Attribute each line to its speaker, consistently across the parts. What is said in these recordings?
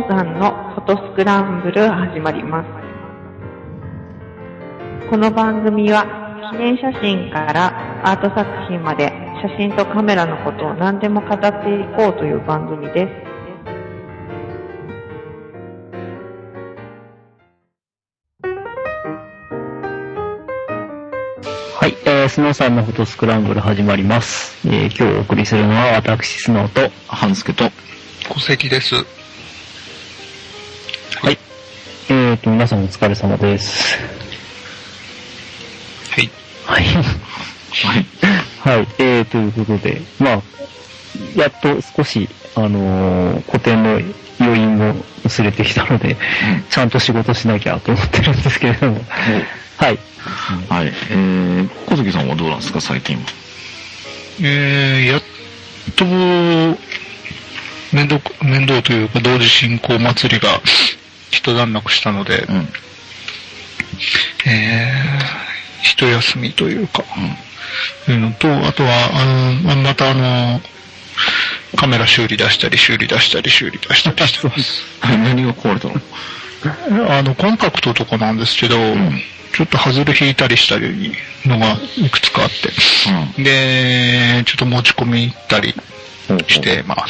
Speaker 1: さんのフォトスクランブル始まります。この番組は記念写真からアート作品まで写真とカメラのことを何でも語っていこうという番組です。
Speaker 2: はい、スノーさんのフォトスクランブル始まります。今日お送りするのは私スノーと
Speaker 3: 半助と
Speaker 4: 小関です。
Speaker 2: はい。皆さんお疲れ様です。
Speaker 4: はい。
Speaker 2: はい。はい。ということで、まあ、やっと少し、古典の余韻も薄れてきたので、ちゃんと仕事しなきゃと思ってるんですけれども。はい。
Speaker 3: はい。小関さんはどうなんですか、最近は。
Speaker 4: やっと、面倒というか、同時進行祭りが一段落したので、一休みというか、いうのと、あとは、またカメラ修理出したりしてます。
Speaker 3: 何が壊れたの？
Speaker 4: コンタクトとかなんですけど、ちょっとハズレ引いたりしたりのがいくつかあって、で、ちょっと持ち込み行ったりしてます。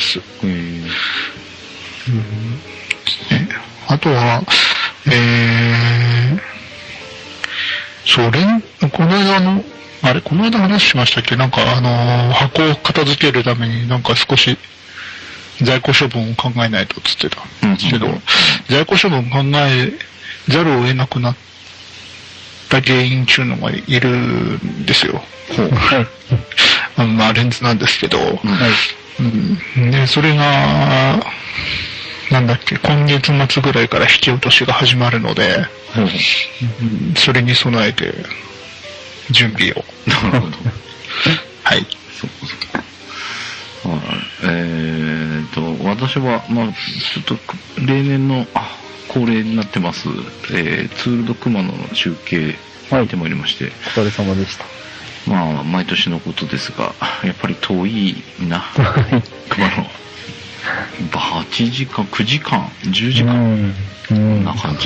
Speaker 4: あとは、この間話しましたっけ？なんか箱を片付けるためになんか少し在庫処分を考えないとつってたんですけど、在庫処分考えざるを得なくなった原因っていうのがいるんですよ。まあレンズなんですけど、で、それが、なんだっけ、今月末ぐらいから引き落としが始まるので、それに備えて、準備を。
Speaker 3: なるほど。
Speaker 4: はい。
Speaker 3: そうか。私は、まあちょっと、例年の恒例になってます、ツールド熊野の中継、見てまいりまして。
Speaker 2: お疲れ様でした。
Speaker 3: まあ、毎年のことですが、やっぱり遠いな、熊野。8時間、9時間、10時間、こんな感じ。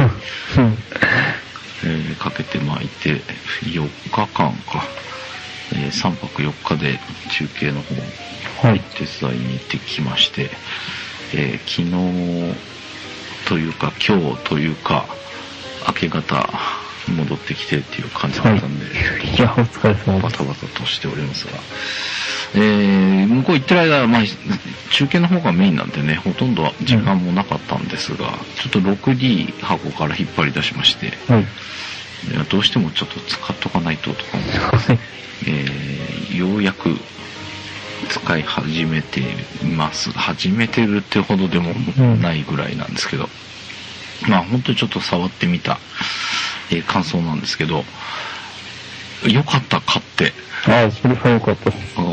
Speaker 3: かけて巻いて、4日間か、3泊4日で中継の方、手伝いに行ってきまして、昨日というか、今日というか、明け方、戻ってきてっていう感じだったんで、
Speaker 2: いや、お疲れ様です。
Speaker 3: バタバタとしておりますが、向こう行ってる間、まあ、中継の方がメインなんでね、ほとんど時間もなかったんですが、ちょっと 6D 箱から引っ張り出しまして、どうしてもちょっと使っとかないととか思って、ようやく使い始めています。始めてるってほどでもないぐらいなんですけど、まあ本当にちょっと触ってみた、感想なんですけど、よかった、買って。
Speaker 2: それはよかった。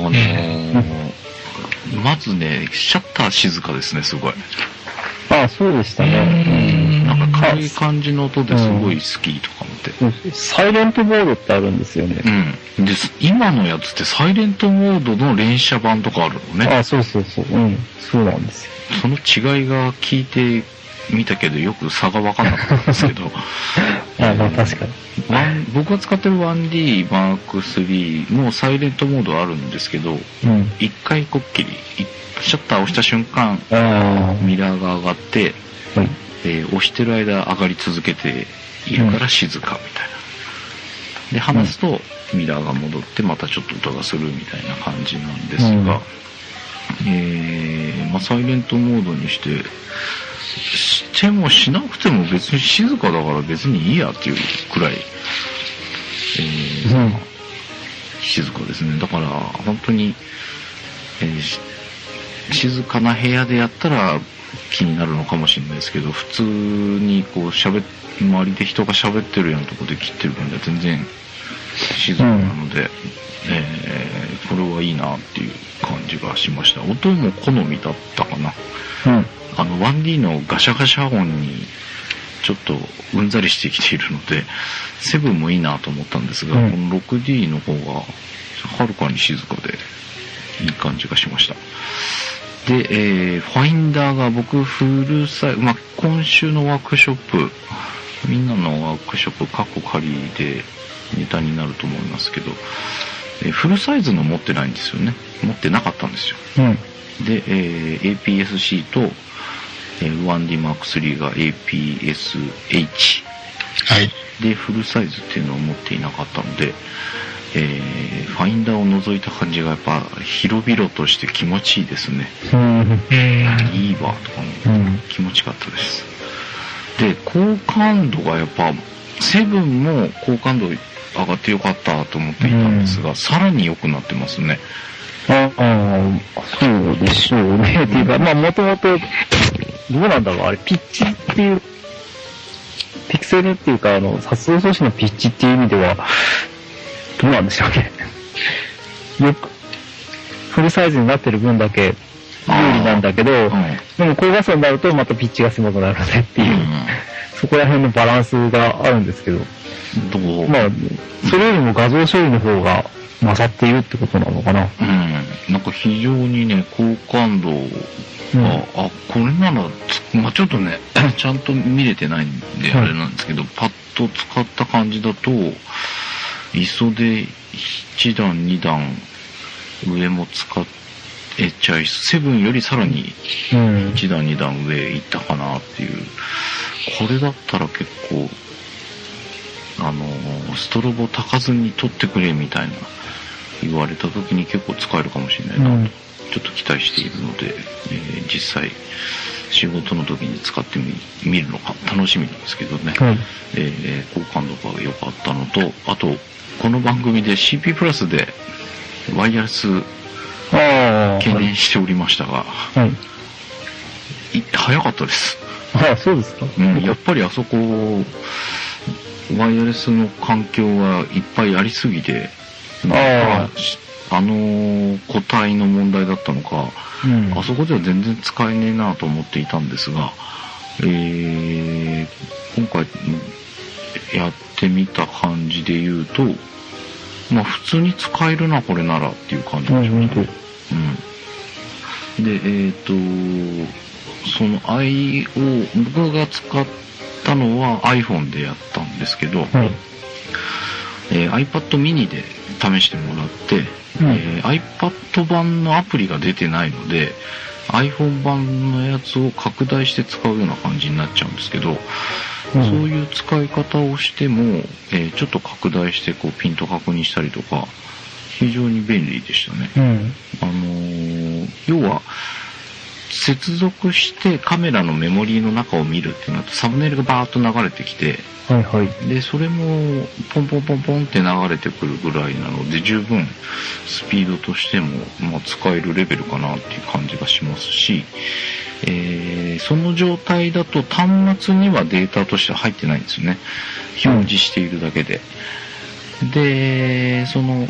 Speaker 3: まずね、シャッター静かですね、すごい。
Speaker 2: そうでしたね。
Speaker 3: なんか軽い感じの音ですごい好きとか思って。
Speaker 2: サイレントモードってあるんですよね。
Speaker 3: で、今のやつってサイレントモードの連写版とかあるのね。
Speaker 2: そう。そうなんですよ。
Speaker 3: その違いが聞いてみたけど、よく差が分かんなかったんですけど。
Speaker 2: 確かに。
Speaker 3: 僕が使ってる 1D Mark III もサイレントモードあるんですけど、一回こっきり、シャッターを押した瞬間、ミラーが上がって、押してる間上がり続けているから静かみたいな。で、離すとミラーが戻ってまたちょっと音がするみたいな感じなんですが、まあ、サイレントモードにしてもしなくても別に静かだから別にいいやっていうくらい、静かですね。だから本当に、静かな部屋でやったら気になるのかもしれないですけど、普通にこう周りで人が喋ってるようなところで切ってる分では全然静かなので、これはいいなっていう感じがしました。音も好みだったかな。1D のガシャガシャ音にちょっとうんざりしてきているので、7もいいなと思ったんですが、この 6D の方がはるかに静かでいい感じがしました。 で、ファインダーが僕フルサイズ、今週のワークショップ、みんなのワークショップ過去仮でネタになると思いますけど、フルサイズの持ってないんですよね。持ってなかったんですよ。で、APS-C と、1D Mark III が APS-H。
Speaker 4: はい。
Speaker 3: で、フルサイズっていうのを持っていなかったので、ファインダーを除いた感じがやっぱ広々として気持ちいいですね。いいわとかも気持ちよかったです。で、好感度がやっぱ7も好感度上がってよかったと思っていたんですが、さらに良くなってますね。
Speaker 2: そうでしょうね。っていうか、もともと、どうなんだろう、あれ、ピッチっていう、ピクセルっていうか、撮影装置のピッチっていう意味では、どうなんでしょうね。よく、フルサイズになってる分だけ有利なんだけど、でも高画素になるとまたピッチが狭くなるねっていう、そこら辺のバランスがあるんですけど、それよりも画像処理の方が勝っているってことなのかな。
Speaker 3: なんか非常にね、好感度が、これなら、ちょっとね、ちゃんと見れてないんであれなんですけど、パッと使った感じだと、ISOで1段2段上も使えちゃい、7よりさらに1段2段上いったかなっていう、これだったら結構ストロボ炊かずに撮ってくれみたいな言われた時に結構使えるかもしれないなと、ちょっと期待しているので、実際仕事の時に使ってみるのか楽しみなんですけどね、好感度が良かったのと、あとこの番組で CP プラスでワイヤレス懸念しておりましたが、早かったです。
Speaker 2: そうですか。
Speaker 3: やっぱりあそこワイヤレスの環境がいっぱいありすぎて、個体の問題だったのか、あそこでは全然使えねえなと思っていたんですが、今回やってみた感じで言うと、普通に使えるなこれならっていう感じがしました。で、その僕が使ったのは iPhone でやったんですけど、iPad mini で試してもらって、iPad 版のアプリが出てないので iPhone 版のやつを拡大して使うような感じになっちゃうんですけど、そういう使い方をしても、ちょっと拡大してピント確認したりとか非常に便利でしたね。要は接続してカメラのメモリーの中を見るってなるとサムネイルがバーッと流れてきて、でそれもポンポンポンポンって流れてくるぐらいなので十分スピードとしても、使えるレベルかなっていう感じがしますし、その状態だと端末にはデータとしては入ってないんですよね。表示しているだけで。でその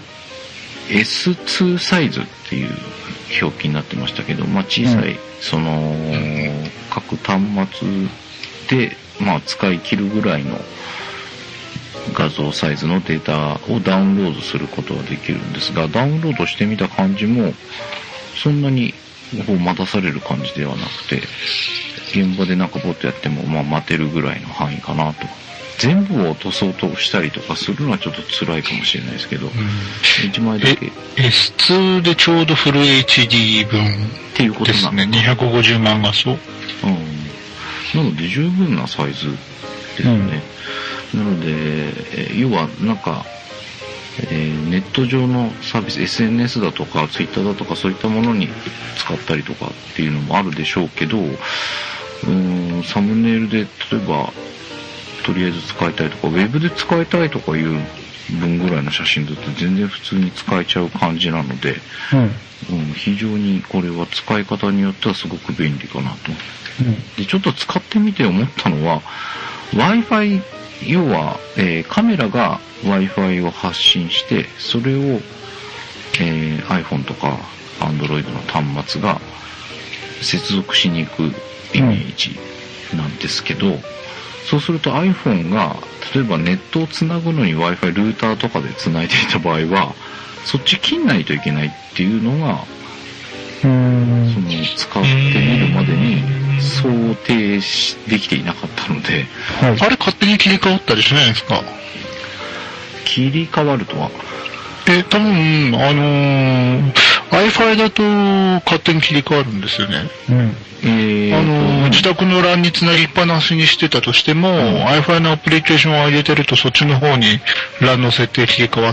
Speaker 3: S2 サイズっていう表記になってましたけど、小さいその各端末で使い切るぐらいの画像サイズのデータをダウンロードすることができるんですが、ダウンロードしてみた感じもそんなに待たされる感じではなくて、現場でボッとやっても待てるぐらいの範囲かなと。全部を落とそうとしたりとかするのはちょっと辛いかもしれないですけど、1枚だけ
Speaker 4: S2 でちょうどフル HD 分っていうことですね。250万画素。
Speaker 3: なので十分なサイズですね。なので、要はネット上のサービス、SNS だとか Twitter だとかそういったものに使ったりとかっていうのもあるでしょうけど、サムネイルで例えばとりあえず使いたいとか、ウェブで使いたいとかいう分ぐらいの写真だと全然普通に使えちゃう感じなので、非常にこれは使い方によってはすごく便利かなと。でちょっと使ってみて思ったのは Wi-Fi、 要は、カメラが Wi-Fi を発信してそれを、iPhone とか Android の端末が接続しに行くイメージなんですけど、そうすると iPhone が例えばネットをつなぐのに Wi-Fi ルーターとかでつないでいた場合はそっち切んないといけないっていうのがその使ってみるまでに想定できていなかったので、
Speaker 4: はい、あれ勝手に切り替わったりしないですか？
Speaker 3: 切り替わるとは
Speaker 4: 多分iFi だと勝手に切り替わるんですよね。自宅の LAN につなぎっぱなしにしてたとしても、iFi のアプリケーションを上げてるとそっちの方に LAN の設定切り替わって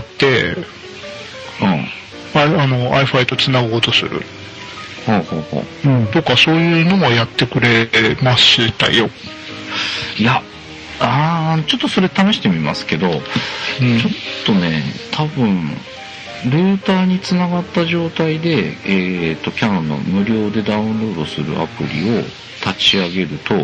Speaker 4: 、iFi とつなごうとする。とかそういうのもやってくれましたよ。
Speaker 3: いや、ちょっとそれ試してみますけど、ちょっとね、多分、ルーターにつながった状態で、キャノンの無料でダウンロードするアプリを立ち上げると、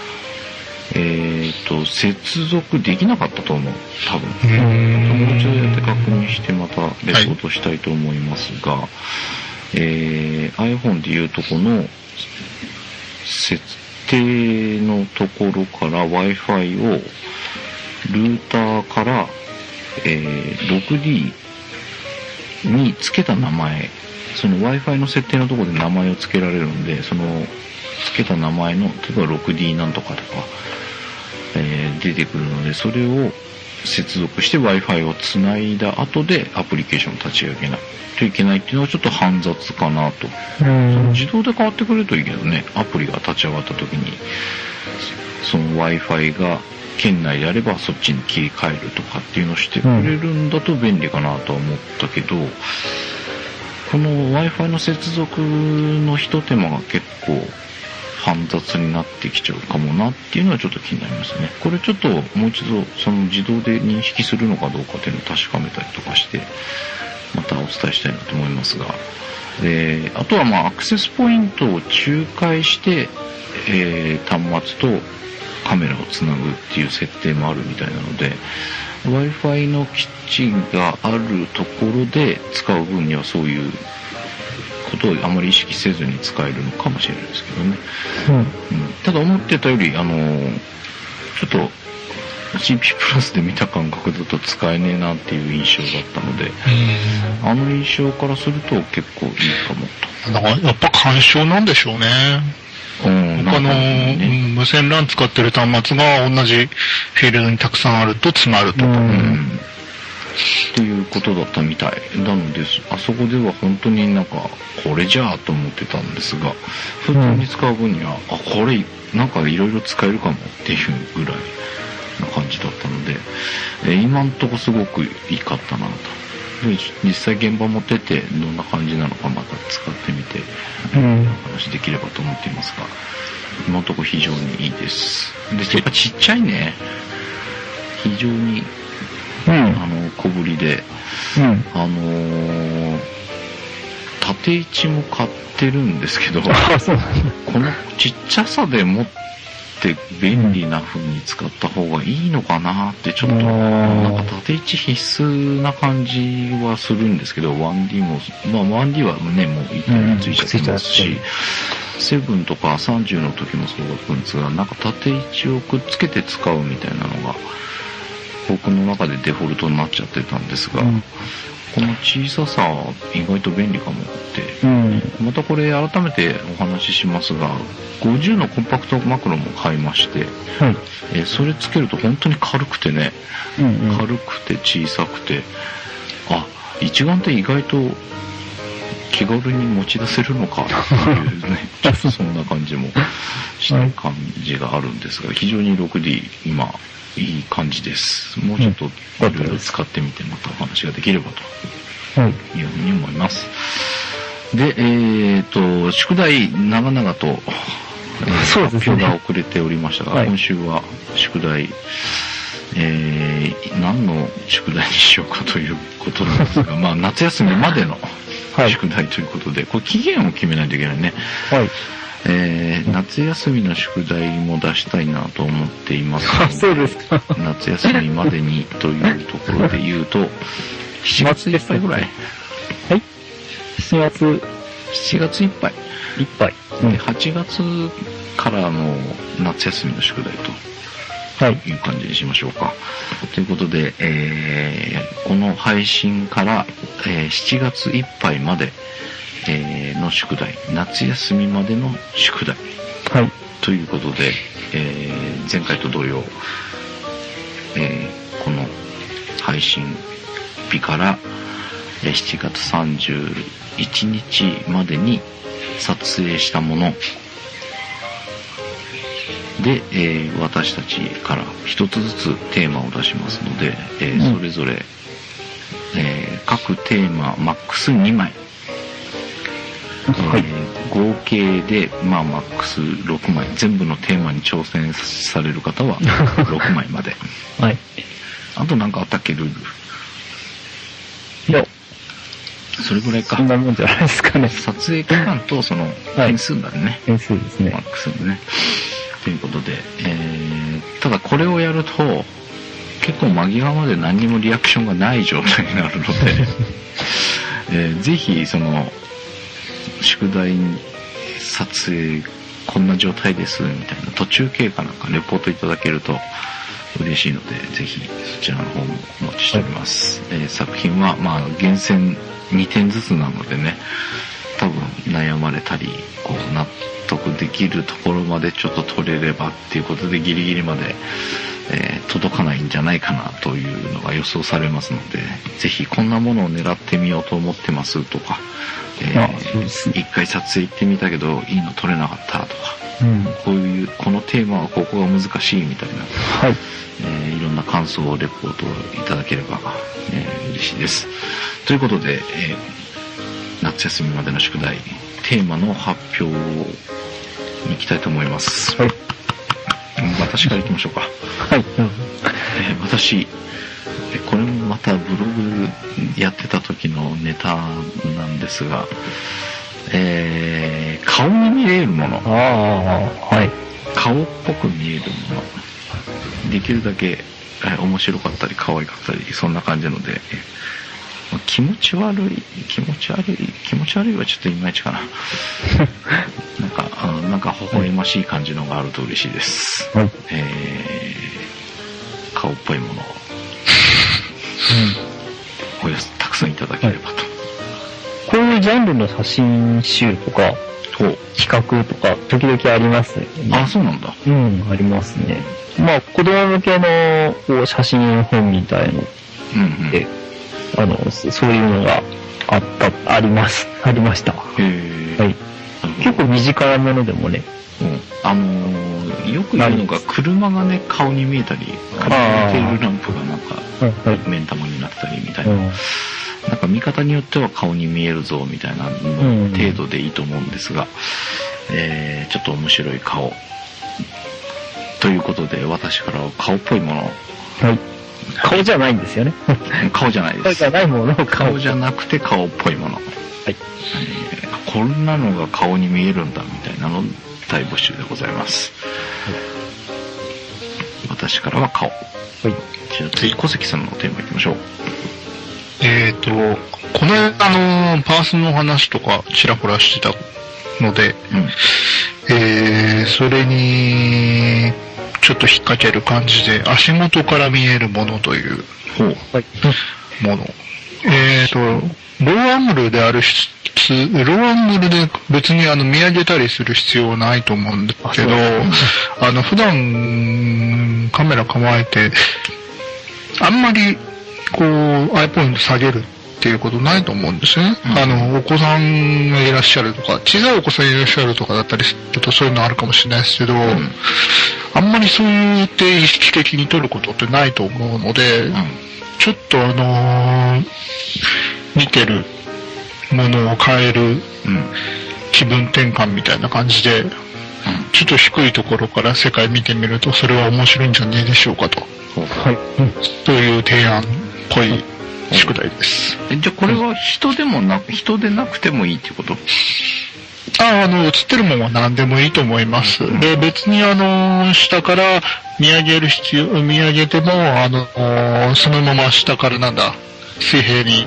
Speaker 3: 接続できなかったと思う、多分。もう一度やって確認してまたレポートしたいと思いますが、iPhone でいうとこの設定のところから Wi-Fi をルーターから、6D につけた名前、その Wi-Fi の設定のところで名前をつけられるんで、そのつけた名前の、例えば 6D なんとかとか、出てくるので、それを接続して Wi-Fi をつないだ後でアプリケーションを立ち上げないといけないっていうのはちょっと煩雑かなと。その自動で変わってくれるといいけどね、アプリが立ち上がった時に、その Wi-Fi が県内であればそっちに切り替えるとかっていうのをしてくれるんだと便利かなとは思ったけど、この Wi-Fi の接続の一手間が結構煩雑になってきちゃうかもなっていうのはちょっと気になりますね。これちょっともう一度その自動で認識するのかどうかっていうのを確かめたりとかしてまたお伝えしたいなと思いますが、あとはアクセスポイントを仲介して、端末とカメラをつなぐっていう設定もあるみたいなので、 Wi-Fi の基地があるところで使う分にはそういうことをあまり意識せずに使えるのかもしれないですけどね、ただ思ってたよりちょっと CP プラスで見た感覚だと使えねえなっていう印象だったので、印象からすると結構いいかもと。
Speaker 4: だからやっぱ干渉なんでしょうね。無線 LAN 使ってる端末が同じフィールドにたくさんあると詰まるとか、
Speaker 3: っていうことだったみたいなので、あそこでは本当になんかこれじゃあと思ってたんですが、普通に使う分には、これなんかいろいろ使えるかもっていうぐらいな感じだったので、今んとこすごくいいかったなと。で実際現場持ってってどんな感じなのかまた使ってみて、話できればと思っていますが、今のところ非常にいいです。でやっぱちっちゃいね、非常に、小ぶりで、縦位置も買ってるんですけど、このちっちゃさでもって便利な風に使った方がいいのかなってちょっとなんか縦位置必須な感じはするんですけど、1D も1D はねもうついちゃってますし、7とか30の時もそうだったんですが、なんか縦位置をくっつけて使うみたいなのが僕の中でデフォルトになっちゃってたんですが、この小ささは意外と便利かもって、またこれ改めてお話ししますが、50のコンパクトマクロも買いまして、それつけると本当に軽くてね、軽くて小さくて、一眼って意外と気軽に持ち出せるのかっていうね、ちょっとそんな感じもした感じがあるんですが、非常に 6D 今いい感じです。もうちょっといろいろ使ってみてまたお話ができればというふうに思います。で、宿題長々と、発表が遅れておりましたが、今週は宿題、何の宿題にしようかということなんですが、夏休みまでの宿題ということで、これ期限を決めないといけないね。夏休みの宿題も出したいなと思っていますので、
Speaker 2: そうですか。
Speaker 3: 夏休みまでにというところで言うと、7月いっぱいぐらい。
Speaker 2: 7
Speaker 3: 月いっぱい。で8月からの夏休みの宿題という感じにしましょうか。ということで、この配信から、7月いっぱいまで、 の宿題、夏休みまでの宿題、
Speaker 2: はい、
Speaker 3: ということで、前回と同様、この配信日から7月31日までに撮影したもので、私たちから一つずつテーマを出しますので、それぞれ、各テーママックス2枚、合計で、マックス6枚、全部のテーマに挑戦される方は6枚まで。
Speaker 2: はい。
Speaker 3: あとなんかあったっけ、ルール。
Speaker 2: いや、
Speaker 3: それぐらいか。
Speaker 2: そんなもんじゃないですかね。
Speaker 3: 撮影期間とその点数がね。
Speaker 2: 点数ですね。
Speaker 3: マックスのね。ということで、ただこれをやると、結構間際まで何にもリアクションがない状態になるので、ぜひその、宿題撮影こんな状態ですみたいな途中経過なんかレポートいただけると嬉しいので、ぜひそちらの方もお待ちしております。作品は厳選2点ずつなのでね、多分悩まれたりこう納得できるところまでちょっと取れればっていうことでギリギリまで、届かないんじゃないかなというのが予想されますので、ぜひこんなものを狙ってみようと思ってますとか、一回撮影行ってみたけどいいの撮れなかったとか、このテーマはここが難しいみたいな、はい、いろんな感想をレポートいただければ、嬉しいです。ということで、夏休みまでの宿題テーマの発表に行きたいと思います。はい、私から行きましょうか。はい。私、これもまたブログやってた時のネタなんですが、顔に見えるもの、はい、顔っぽく見えるもの、できるだけ、面白かったり可愛かったりそんな感じなので、気持ち悪いはちょっといまいちかな。なんか微笑ましい感じのがあると嬉しいです。はい、顔っぽいものを、たくさんいただければと。
Speaker 2: こういうジャンルの写真集とか企画とか時々ありますね。
Speaker 3: あ、そうなんだ。
Speaker 2: ありますね。子供向けの写真本みたいので、そういうのがありました。はい。結構身近なものでもね。
Speaker 3: よく言うのが車がね、顔に見えたり、車のテールランプがなんか、目ん玉になったりみたいな。なんか見方によっては顔に見えるぞみたいなの程度でいいと思うんですが、ちょっと面白い顔。ということで、私からは顔っぽいもの。
Speaker 2: はい。顔じゃないんですよね。
Speaker 3: 顔じゃないです。
Speaker 2: 顔じゃないものを
Speaker 3: 顔じゃなくて顔っぽいもの。はい。こんなのが顔に見えるんだみたいなの大募集でございます。はい、私からは顔。はい。じゃあ次、小関さんのテーマいきましょう。
Speaker 4: この間パースの話とかちらほらしてたので、それにちょっと引っ掛ける感じで、足元から見えるものというもの。ローアングルでローアングルで別に見上げたりする必要はないと思うんですけど、普段カメラ構えて、あんまりアイポイント下げるっていうことないと思うんですよね。お子さんがいらっしゃるとか、小さいお子さんいらっしゃるとかだったりするとそういうのあるかもしれないですけど、あんまりそうやって意識的に撮ることってないと思うので、ちょっと見てるものを変える気分転換みたいな感じで、ちょっと低いところから世界見てみるとそれは面白いんじゃねえでしょうかと。はい。という提案っぽい宿題です。
Speaker 3: じゃあこれは人でなくてもいいっていうこと？
Speaker 4: 映ってるものは何でもいいと思います。で、別に下から見上げても、そのまま下から水平に、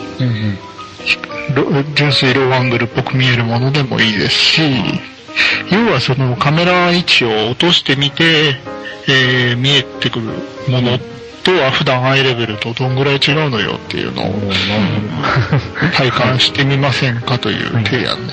Speaker 4: 純粋ローアングルっぽく見えるものでもいいですし、要はそのカメラ位置を落としてみて、見えてくるものっとは普段アイレベルとどんぐらい違うのよっていうのを体感してみませんかという提案です。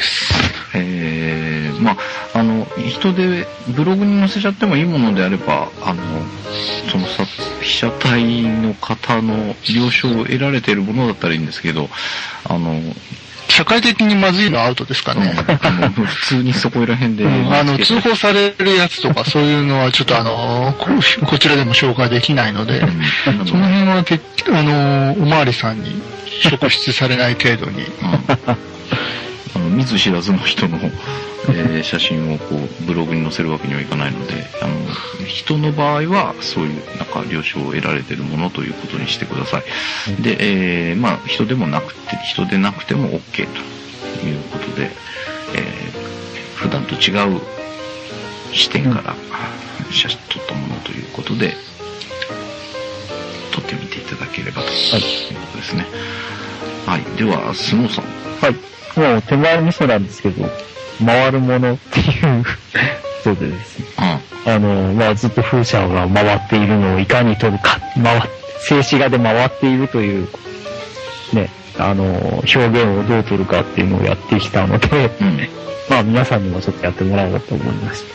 Speaker 3: 人でブログに載せちゃってもいいものであれば、その被写体の方の了承を得られているものだったらいいんですけど、
Speaker 4: 社会的にまずいのはアウトですかね。
Speaker 3: 普通にそこら辺で、
Speaker 4: 通報されるやつとかそういうのはちょっとこちらでも紹介できないので、その辺はおまわりさんに職質されない程度に。
Speaker 3: 見ず知らずの人の、写真をこうブログに載せるわけにはいかないので、人の場合はそういうなんか了承を得られているものということにしてください。で、人でなくても OK ということで、普段と違う視点から写真撮ったものということで、撮ってみていただければということですね。はい。では、スノーさん。
Speaker 2: はい。もう手前味噌なんですけど、回るものっていうそうでですね。ずっと風車が回っているのをいかに撮るか、静止画で回っているという、ね、表現をどう撮るかっていうのをやってきたので、皆さんにもちょっとやってもらおうと思いました。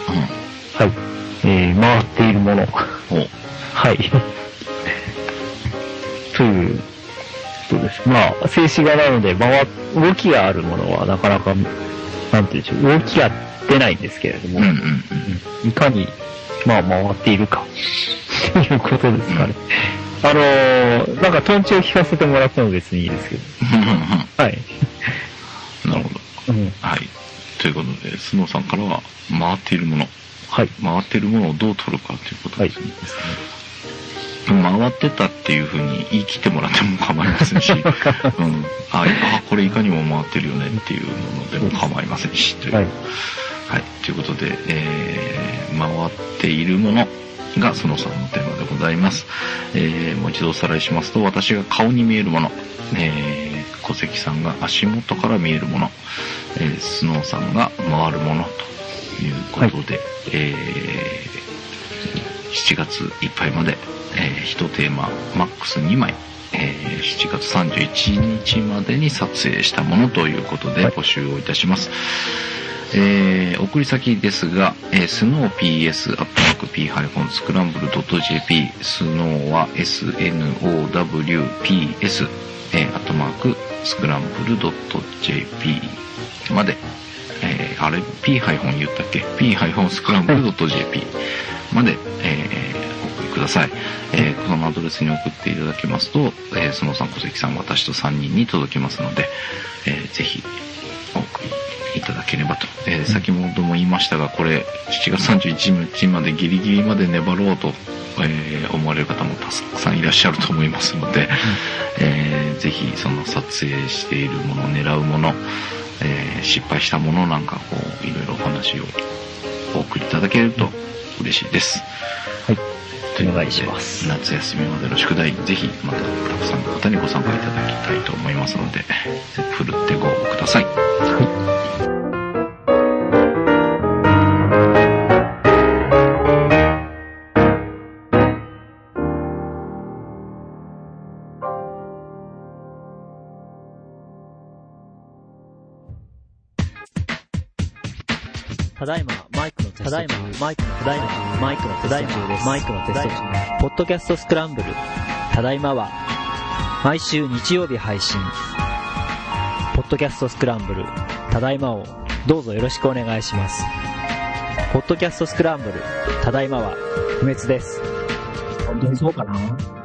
Speaker 2: はい。回っているもの。はい。ということです。静止画なので、動きがあるものはなかなか、なんていうんでしょう、動きが出ないんですけれども、いかに、回っているか、っていうことですかね。なんかトンチを聞かせてもらっても別にいいですけど。はい。
Speaker 3: なるほど。はい。ということで、スノーさんからは、回っているもの。はい。回っているものをどう撮るかということですね。回ってたっていう風に言い切ってもらっても構いませんし、これいかにも回ってるよねっていうものでも構いませんし、という。はい。ということで、回っているものがその3のテーマでございます。もう一度おさらいしますと、私が顔に見えるもの、小関さんが足元から見えるもの、スノーさんが回るものということで、7月いっぱいまで、1テーママックス2枚、7月31日までに撮影したものということで募集をいたします。送り先ですが、snows@p-scramble.jp、snow は snowps @scramble.jp まで、p- 言ったっけ p-scramble.jp まで、お送りください。このアドレスに送っていただけますと、スノーさん、小関さん、私と3人に届きますので、ぜひお送りいただければと。先ほども言いましたが、これ7月31日までギリギリまで粘ろうと、思われる方もたくさんいらっしゃると思いますので、ぜひその撮影しているもの、狙うもの、失敗したものなんかこういろいろお話をお送りいただけると嬉しいです。
Speaker 2: はい。お願いします。
Speaker 3: 夏休みまでの宿題、ぜひまたたくさんの方にご参加いただきたいと思いますので、ふるってご応募ください。はい。
Speaker 5: ただいまマイクのテスト中です。ポッドキャストスクランブル。ただいまは毎週日曜日配信。ポッドキャストスクランブル。ただいまをどうぞよろしくお願いします。ポッドキャストスクランブル。ただいまは不滅です。
Speaker 6: 本当にそうかな。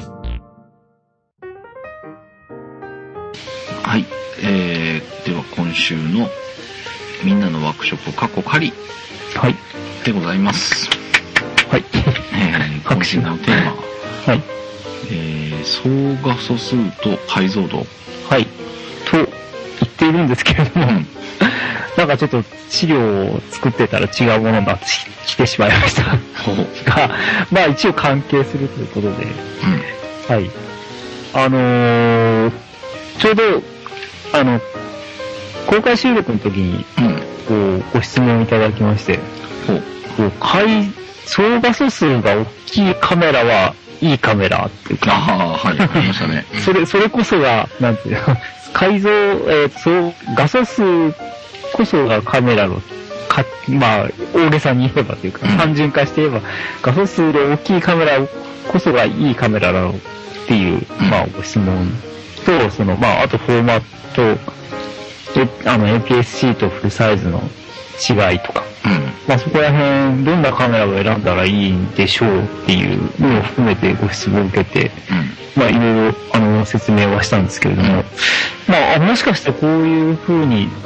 Speaker 3: はい。では今週のみんなのワークショップ過去仮でございます。
Speaker 2: はい。
Speaker 3: 今週のテーマ、
Speaker 2: はい。
Speaker 3: 相画素数と解像度。
Speaker 2: はい。と言っているんですけれども、なんかちょっと資料を作ってたら違うものになってきてしまいましたが、一応関係するということで、はい。ちょうど、公開収録の時に、ご質問いただきまして、 総画素数が大きいカメラはいいカメラっていうか。
Speaker 3: はい、ありましたね。
Speaker 2: それこそが、なんていうの、改造、画素数こそがカメラの、まあ、大げさに言えばというか、単純化して言えば、画素数で大きいカメラこそがいいカメラだろうっていう、まあ、ご質問と、まあ、あとフォーマット、APS-C とフルサイズの違いとか、まあ、そこら辺、どんなカメラを選んだらいいんでしょうっていうのを含めてご質問を受けて、まあ、いろいろ、説明はしたんですけれども、まあ、もしかしてこういうふうに、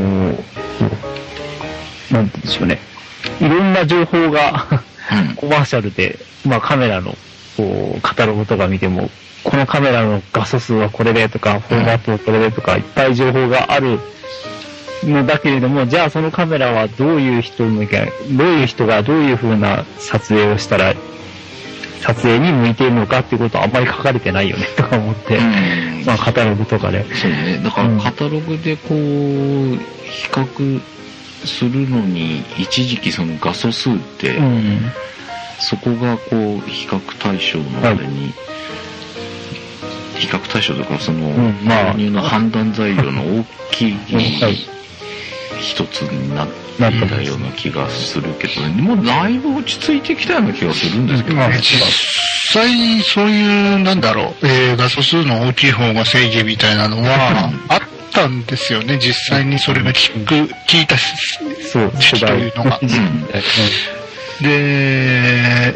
Speaker 2: なんて言うんでしょうね。いろんな情報がコマーシャルで、まあカメラのこうカタログとか見ても、このカメラの画素数はこれでとか、フォーマットはこれでとか、いっぱい情報があるのだけれども、じゃあそのカメラはどういう人がどういう風な撮影をしたら、撮影に向いているのかっていうことはあんまり書かれてないよねとか思って、まあカタログとかで。
Speaker 3: そうね。だからカタログでこう、比較するのに、一時期その画素数って、そこがこう、比較対象のあれに、比較対象とかその、購入の判断材料の大きい一つになっていたような気がするけどね。もうだいぶ落ち着いてきたような気がするんですけどね。
Speaker 4: 実際そういう、なんだろう、画素数の大きい方が正義みたいなのは、あったんですよね。実際にそれが聞いた時期というのが。で、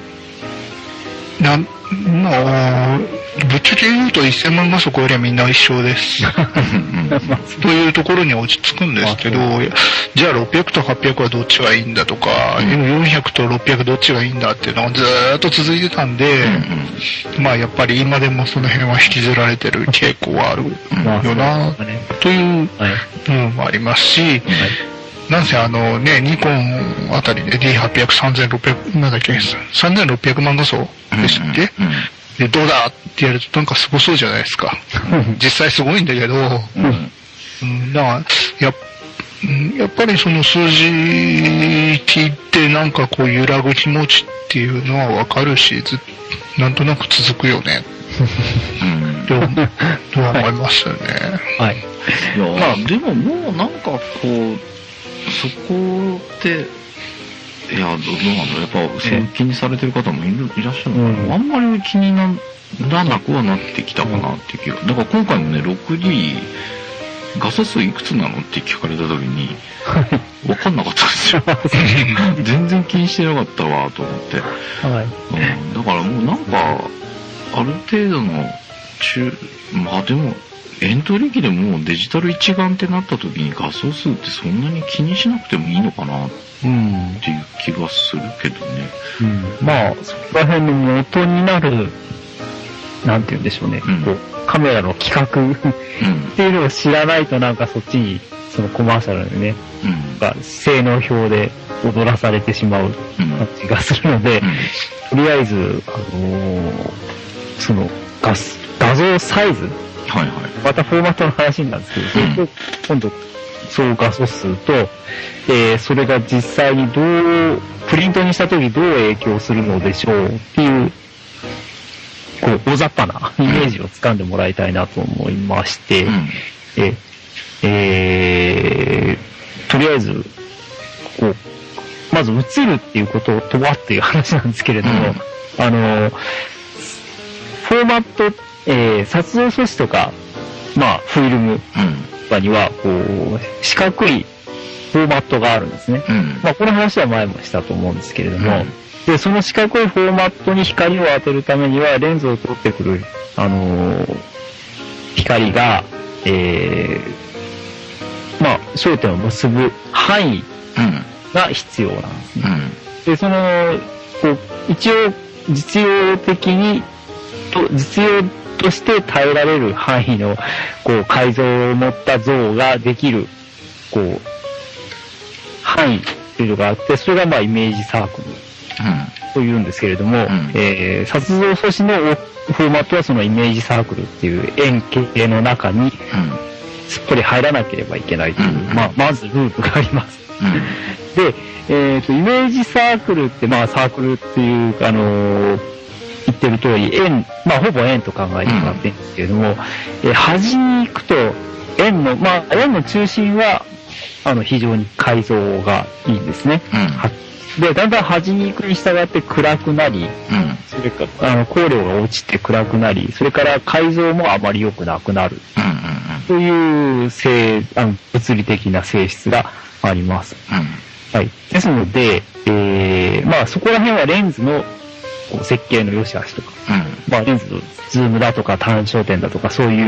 Speaker 4: ぶっちゃけ言うと1000万画素超えりゃみんな一緒です。というところに落ち着くんですけど、じゃあ600と800はどっちがいいんだとか、400と600どっちがいいんだっていうのがずーっと続いてたんで、まあやっぱり今でもその辺は引きずられてる傾向はあるよな、というのもありますし、なんせニコンあたりで D800、3600、なんだっけ、3600万画素でしたっけ、で、どうだってやるとなんかすごそうじゃないですか。実際すごいんだけど、だからやっぱりその数字聞いてなんかこう揺らぐ気持ちっていうのはわかるし、なんとなく続くよね。と思いますよね。
Speaker 3: はい。いや、まあでももうなんかこう、そこって、いや、どうなんだろう。やっぱ、そう気にされてる方もいらっしゃるのかな。あんまり気にならなくはなってきたかなっていう気が。だから今回もね、6D、画素数いくつなのって聞かれた時に、わかんなかったんですよ。全然気にしてなかったわ、と思って。だからもうなんか、ある程度のまあでも、エントリー機でもデジタル一眼ってなった時に画素数ってそんなに気にしなくてもいいのかなっていう気がするけどね。
Speaker 2: まあ、そこら辺の元になる、なんて言うんでしょうね。こうカメラの規格っていうのを知らないとなんかそっちに、そのコマーシャルでね、性能表で踊らされてしまう感じがするので、とりあえず、その画像サイズ、またフォーマットの話になるんですけど、今度、総画素数と、それが実際にプリントにしたときどう影響するのでしょうっていう、こう、大雑把なイメージをつかんでもらいたいなと思いまして、とりあえず、こう、まず映るっていうこととはっていう話なんですけれども、フォーマット、撮影素子とか、まあ、フィルムとかには、こう、四角いフォーマットがあるんですね。まあ、この話は前もしたと思うんですけれども、で、その四角いフォーマットに光を当てるためには、レンズを通ってくる、光が、まあ、焦点を結ぶ範囲が必要なんですね。で、その、こう、一応、実用として耐えられる範囲の、こう、改造を持った像ができる、こう、範囲というのがあって、それがまあ、イメージサークルというんですけれども、撮像素子のフォーマットはそのイメージサークルっていう円形の中に、すっぽり入らなければいけないという、まあ、まずルールがあります。 で、イメージサークルって、まあサークルっていう、言ってる通り、円、まあほぼ円と考えてもらってるんですけれども、端に行くと、円の中心は、非常に解像がいいんですね。で、だんだん端に行くに従って暗くなり、それから、光量が落ちて暗くなり、それから解像もあまり良くなくなる。という物理的な性質があります。はい。ですので、まあそこら辺はレンズの設計の良し悪しとか、まあレンズのズームだとか単焦点だとかそういう、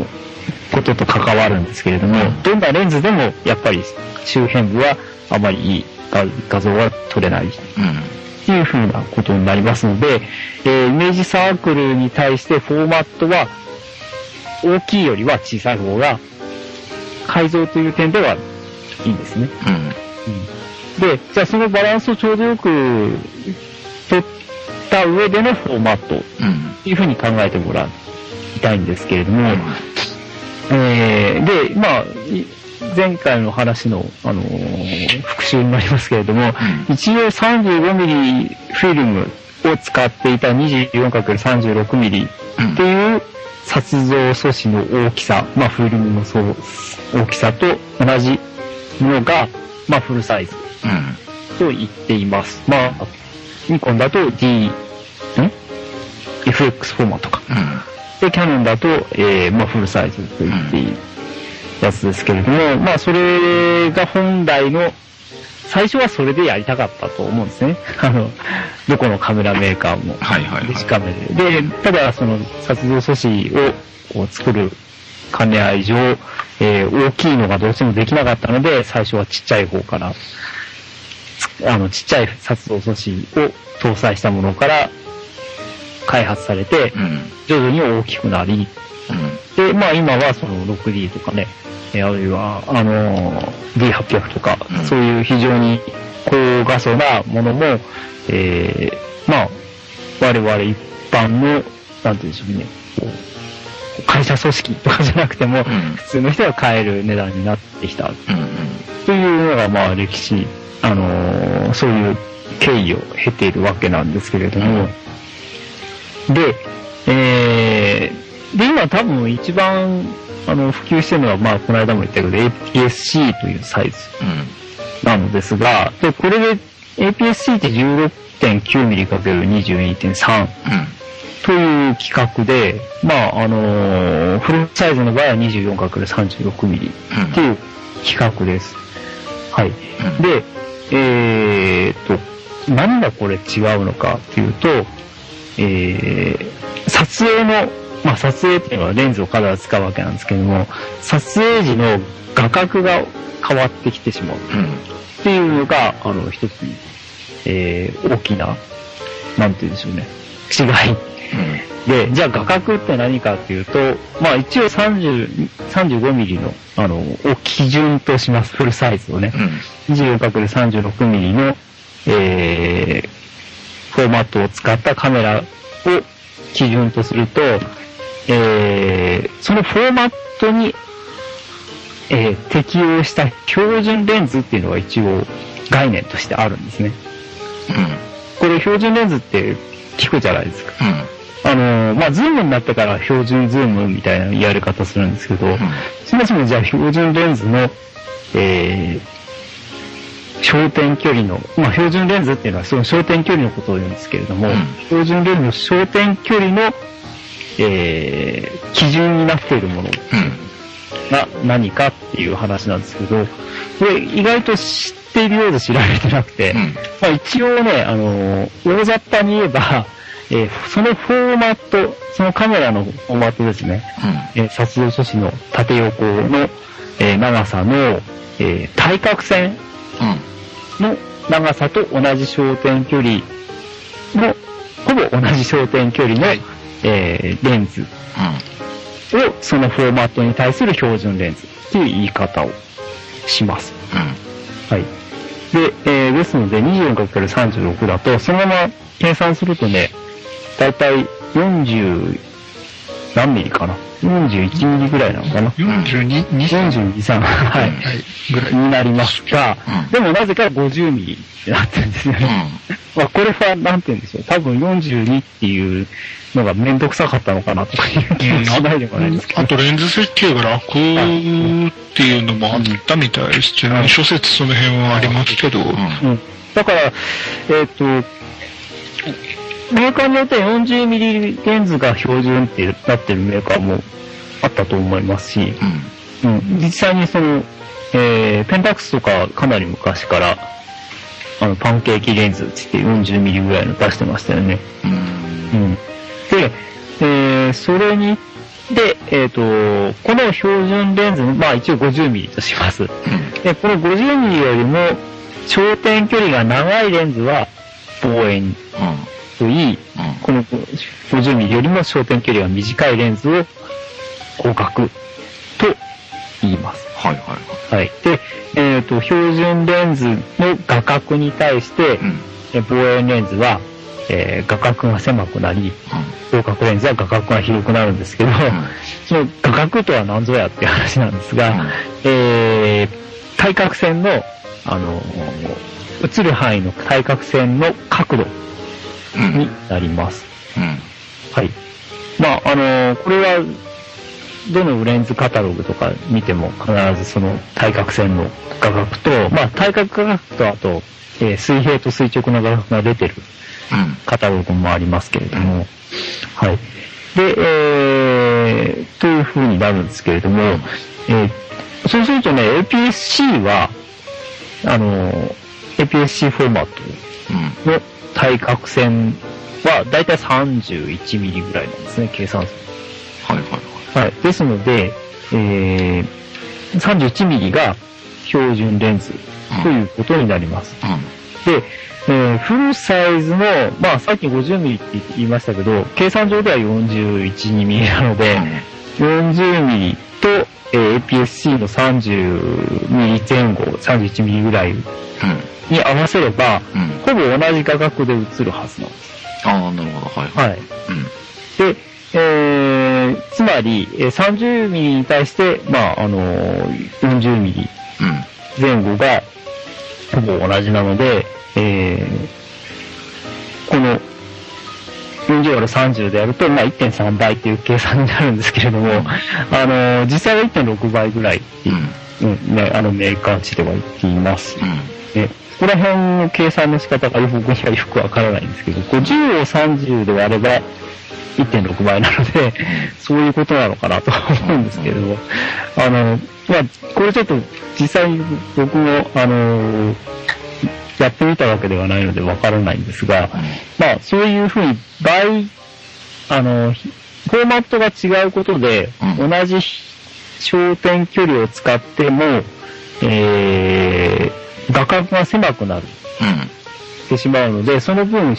Speaker 2: ことと関わるんですけれども、どんなレンズでもやっぱり周辺部はあまりいい画像は撮れない。っていう風なことになりますので、イメージサークルに対してフォーマットは大きいよりは小さい方が解像という点ではいいんですね。で、じゃあそのバランスをちょうどよく取った上でのフォーマットという風に考えてもらいたいんですけれども、で、まあ、前回の話の、復習になりますけれども、一応 35mm フィルムを使っていた 24×36mm っていう撮像素子の大きさ、まあフィルムの大きさと同じものが、まあフルサイズと言っています。まあ、ニコンだとFX フォーマットか。で、キャノンだと、まあフルサイズと言っていいやつですけれども、まあそれが本来の、最初はそれでやりたかったと思うんですね。どこのカメラメーカーも。デジカメで。で、ただその撮像素子を作る兼ね合い上、大きいのがどうしてもできなかったので、最初はちっちゃい方から、ちっちゃい撮像素子を搭載したものから開発されて、徐々に大きくなり、で、まあ今はその 6D とかね、あるいは、D800 とか、そういう非常に高画素なものも、まあ、我々一般の、なんて言うんでしょうね、会社組織とかじゃなくても、普通の人が買える値段になってきた。というのが、まあ歴史、そういう経緯を経ているわけなんですけれども、で、今多分一番、普及してるのは、まあ、この間も言ったけど、APS-C というサイズなのですが、で、これで APS-C って 16.9mm×22.3 という規格で、まあ、フルサイズの場合は 24×36mm っていう規格です。はい。で、何がこれ違うのかっていうと、撮影のまあ撮影っていうのはレンズを必ず使うわけなんですけども、撮影時の画角が変わってきてしまうっていうのが、一つ、大きな、なんて言うんでしょうね、違い。で、じゃあ画角って何かっていうと、まあ一応35mm の、を基準とします、フルサイズをね。24×36mm の、フォーマットを使ったカメラを基準とすると、そのフォーマットに、適用した標準レンズっていうのが一応概念としてあるんですね。これ標準レンズって聞くじゃないですか。まあ、ズームになってから標準ズームみたいなやり方するんですけど、そもそもじゃあ標準レンズの、焦点距離の、まあ、標準レンズっていうのはその焦点距離のことを言うんですけれども、標準レンズの焦点距離の基準になっているものが何かっていう話なんですけど、これ意外と知っているようで知られてなくて、まあ、一応ね、大雑把に言えば、そのフォーマット、そのカメラのフォーマットですね、撮影素子の縦横の、長さの、対角線の長さと同じ焦点距離の、ほぼ同じ焦点距離の、レンズをそのフォーマットに対する標準レンズっていう言い方をします。はい。で、ですので 24×36 だとそのまま計算するとね、だいたい40、 何ミリかな ?41 ミリぐらいなのかな
Speaker 4: ?42、
Speaker 2: 42、3、はい。ぐらいになりますが、でもなぜか50ミリってなってるんですよね。まあこれはなんて言うんでしょう。多分42っていうのがめんどくさかったのかなとかいう気もしないでもないですけど。
Speaker 4: あとレンズ設計が楽っていうのもあったみたいですね。諸説その辺はありますけど。
Speaker 2: だから、メーカーによっては 40mm レンズが標準ってなってるメーカーもあったと思いますし、実際にその、ペンタックスとかかなり昔から、パンケーキレンズって言って 40mm ぐらいの出してましたよね。で、それに、で、この標準レンズの、まあ一応 50mm とします。で、この 50mm よりも、焦点距離が長いレンズは、望遠といい、この 50mm よりも焦点距離が短いレンズを広角と言います。はい。で、標準レンズの画角に対して、望遠レンズは、画角が狭くなり、広角レンズは画角が広くなるんですけど、その画角とは何ぞやっていう話なんですが、対角線の、映る範囲の対角線の角度になります。はい。まあ、これは、どのレンズカタログとか見ても必ずその対角線の画角と、まあ、対角画角とあと、水平と垂直の画角が出てるカタログもありますけれども、はい。で、という風になるんですけれども、そうするとね、APS-C は、APS-C フォーマットの対角線はだいたい31ミリぐらいなんですね、計算する。はい。ですので、31ミリが標準レンズということになります。で、フルサイズの、まあさっき50ミリって言いましたけど、計算上では41、2ミリなので、40ミリと、APS-C の30ミリ前後、31ミリぐらいに合わせれば、ほぼ同じ画角で映るはずなんです。
Speaker 3: なるほど。
Speaker 2: はい。で、つまり、30ミリに対して、まあ、40ミリ前後がほぼ同じなので、この 40÷30 でやると、まあ、1.3 倍という計算になるんですけれども、実際は 1.6 倍ぐらいっていう、メーカー値では言っています。で、ここら辺の計算の仕方が僕にはよくわからないんですけど、50を30で割れば 1.6 倍なので、そういうことなのかなと思うんですけれども、まあ、これちょっと実際に僕も、やってみたわけではないのでわからないんですが、まあ、そういうふうにフォーマットが違うことで、同じ焦点距離を使っても、画角が狭くなる。ってしまうので、その分、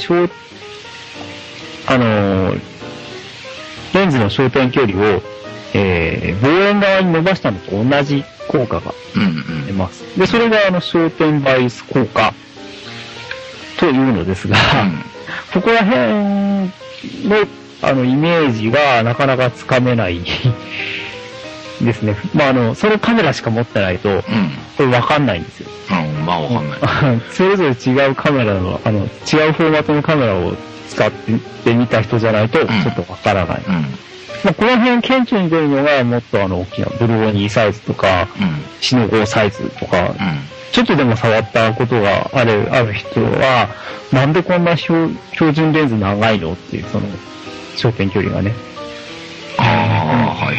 Speaker 2: レンズの焦点距離を、望遠側に伸ばしたのと同じ効果が出ます。で、それが焦点倍率効果というのですが、ここら辺の、イメージがなかなかつかめないですね。まあ、そのカメラしか持ってないと、これわかんないんですよ。
Speaker 3: まあわかんない。
Speaker 2: それぞれ違うカメラの、違うフォーマットのカメラを使ってみた人じゃないと、ちょっとわからない。まあ、この辺顕著に出るのが、もっと大きなブルゴニーサイズとか、シノ5サイズとか、ちょっとでも触ったことがある人は、なんでこんな標準レンズ長いのっていう、その、焦点距離がね。
Speaker 3: はい。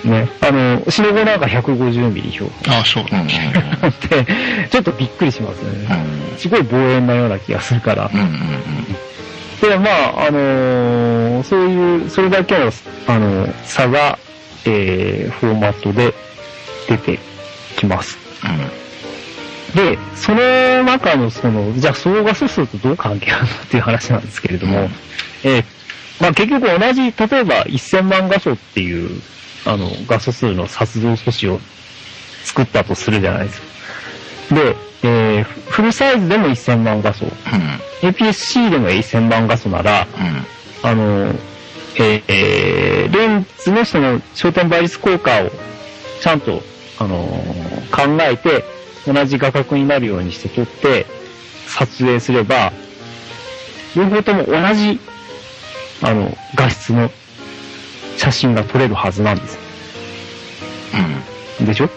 Speaker 2: ね。シノ5なんか150ミリ標準。
Speaker 4: そうなんですね。
Speaker 2: で、ちょっとびっくりしますよね。すごい望遠なような気がするから。で、まあ、そういう、それだけの、差が、フォーマットで出てきます。で、その中のじゃあ相画素数とどう関係あるのっていう話なんですけれども、まあ結局同じ、例えば1000万画素っていう、画素数の撮像素子を作ったとするじゃないですか。で、フルサイズでも1000万画素、APS-C でも1000万画素なら、 レンズのその焦点倍率効果をちゃんと、考えて、同じ画角になるようにして撮って、撮影すれば、両方とも同じ、画質の写真が撮れるはずなんです。でしょ？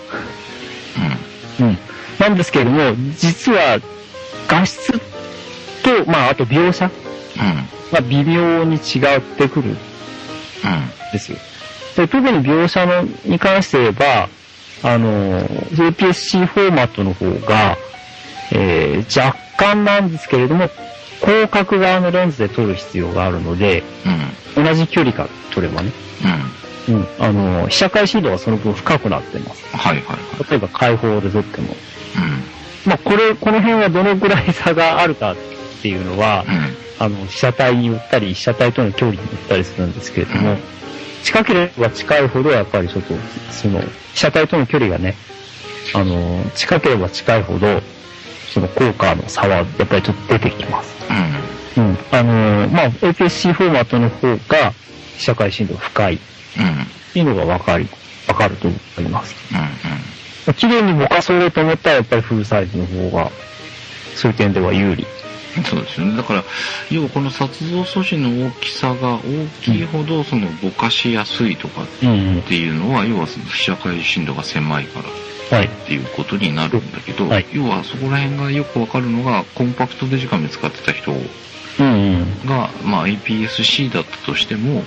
Speaker 2: なんですけれども、実は、画質と、あと描写が微妙に違ってくるんですよ。で、特に描写に関して言えば、APS-C フォーマットの方が、若干なんですけれども、広角側のレンズで撮る必要があるので、同じ距離から撮ればね、被写界深度がその分深くなってます。例えば開放で撮っても。この辺はどのくらい差があるかっていうのは、被写体によったり、被写体との距離によったりするんですけれども、近ければ近いほどやっぱりちょっと、被写体との距離がね、近ければ近いほど、その効果の差はやっぱりちょっと出てきます。APS-C フォーマットの方が被写界深度が深いっていうのがわかると思います。綺麗にぼかそうと思ったらやっぱりフルサイズの方がそういう点では有利。
Speaker 3: そうですよね。だから要はこの撮像素子の大きさが大きいほどそのぼかしやすいとかっていうのは、要は被写界深度が狭いからっていうことになるんだけど、要はそこら辺がよくわかるのがコンパクトデジカメ使ってた人が、APS-C だったとしても、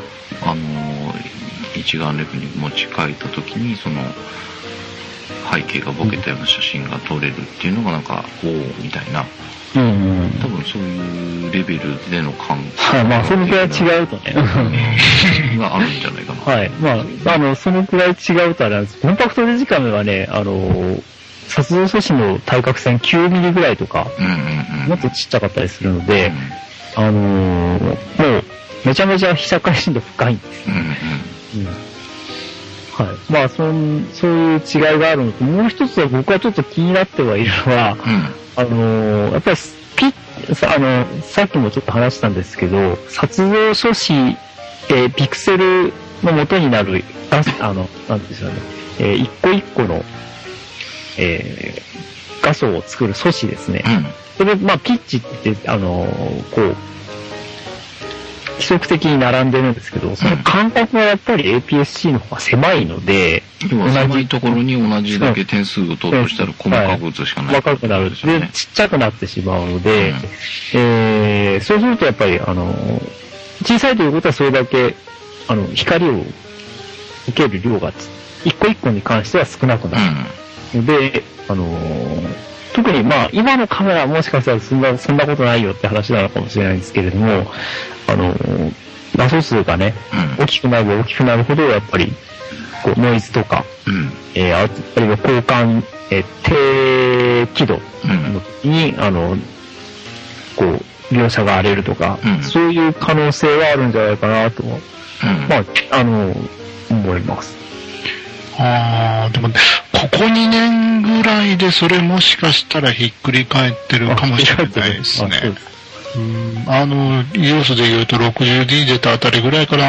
Speaker 3: 一眼レフに持ち替えた時にその背景がボケたような写真が撮れるっていうのがなんかみたいな、多分そういうレベルでの感覚
Speaker 2: そのくらい違うとね
Speaker 3: があるんじゃないかな。
Speaker 2: そのくらい違うとあれなんです。コンパクトデジカメはね、撮像素子の対角線9ミリぐらいとか、もっとちっちゃかったりするので、もうめちゃめちゃ被写界深度深いんです。そういう違いがあるのと、もう一つは僕はちょっと気になってはいるのは、やっぱりさっきもちょっと話したんですけど、撮像素子、ピクセルの元になる、なんですよね、一個一個の、画素を作る素子ですね。それで、ピッチって言って、規則的に並んでるんですけど、その間隔がやっぱり APS-C の方が狭いので、
Speaker 3: 狭いところに同じだけ点数を取るとしたら細かく打つしかない、
Speaker 2: 細かくなる。で、ちっちゃくなってしまうので、そうするとやっぱり、小さいということはそれだけ、光を受ける量が、一個一個に関しては少なくなる。で、特に今のカメラはもしかしたらそんなことないよって話なのかもしれないんですけれども、画素数がね、大きくなれば大きくなるほど、やっぱり、ノイズとか、あるいは交換、低輝度の時に、描写が荒れるとか、そういう可能性はあるんじゃないかなと、思います。
Speaker 4: でもね、ここ2年ぐらいでそれもしかしたらひっくり返ってるかもしれないですね。EOS で言うと 60D 出たあたりぐらいから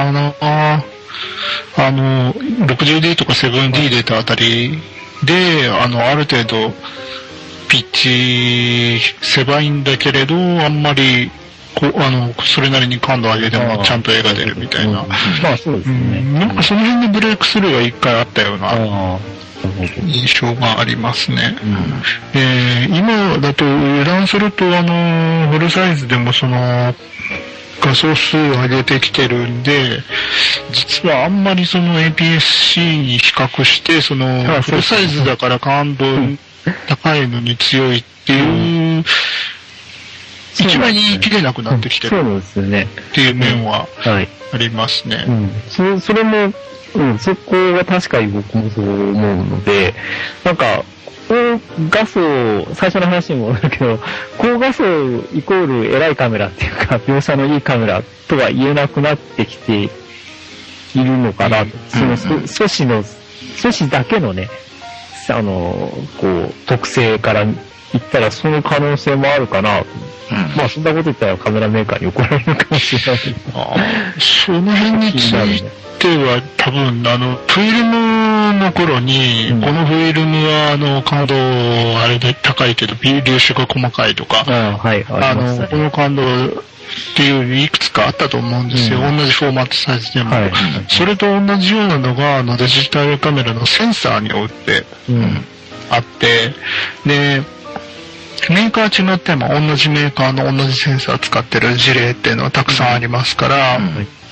Speaker 4: 、60D とか 7D 出たあたりで、ある程度、ピッチ狭いんだけれど、あんまり、それなりに感度上げてもちゃんと絵が出るみたいな。
Speaker 2: そうですね。
Speaker 4: なんかその辺でブレイクスルーが一回あったような印象がありますね。今だと油断するとフルサイズでもその画素数を上げてきてるんで、実はあんまりその APS-C に比較してそのフルサイズだから感度高いのに強いっていう一番言い切れなくなってきてるっていう面はありますね。
Speaker 2: それも、そこが確かに僕もそう思うので、なんか、画素、最初の話にもあるけど、高画素イコール偉いカメラっていうか、描写のいいカメラとは言えなくなってきているのかなと。その素子だけのね、特性から言ったらその可能性もあるかなと。まあそんなこと言ったらカメラメーカーに怒られるかもしれないけど。
Speaker 4: その辺については多分フィルムの頃に、このフィルムは感度あれで高いけど粒子が細かいとか、この感度っていういくつかあったと思うんですよ。同じフォーマットサイズでも。それと同じようなのがデジタルカメラのセンサーによってあって、で、メーカー違っても同じメーカーの同じセンサー使ってる事例っていうのはたくさんありますから、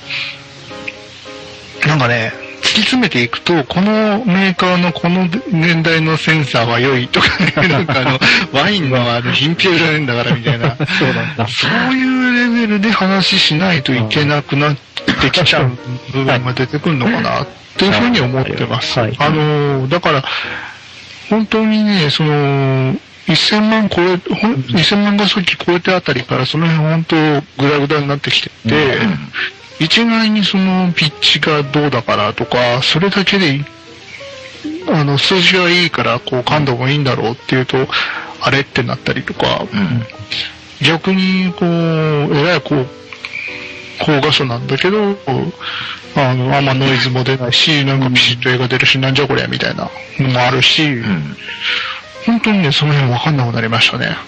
Speaker 4: なんかね、突き詰めていくと、このメーカーのこの年代のセンサーは良いとかね、なんかワインの品評売られるんだからみたいな、そういうレベルで話しないといけなくなってきちゃう部分が出てくるのかなっていうふうに思ってます。だから、本当にね、1000万画素機超えてあたりからその辺本当グダグダになってきてて、一概にそのピッチがどうだからとか、それだけで、数字がいいから感度もいいんだろうっていうと、あれってなったりとか、逆にえらい高画素なんだけど、あんまノイズも出ないし、なんかピシッと絵が出るし、なんじゃこりゃみたいなのもあるし、本当にね、その辺分かんなくなりましたね。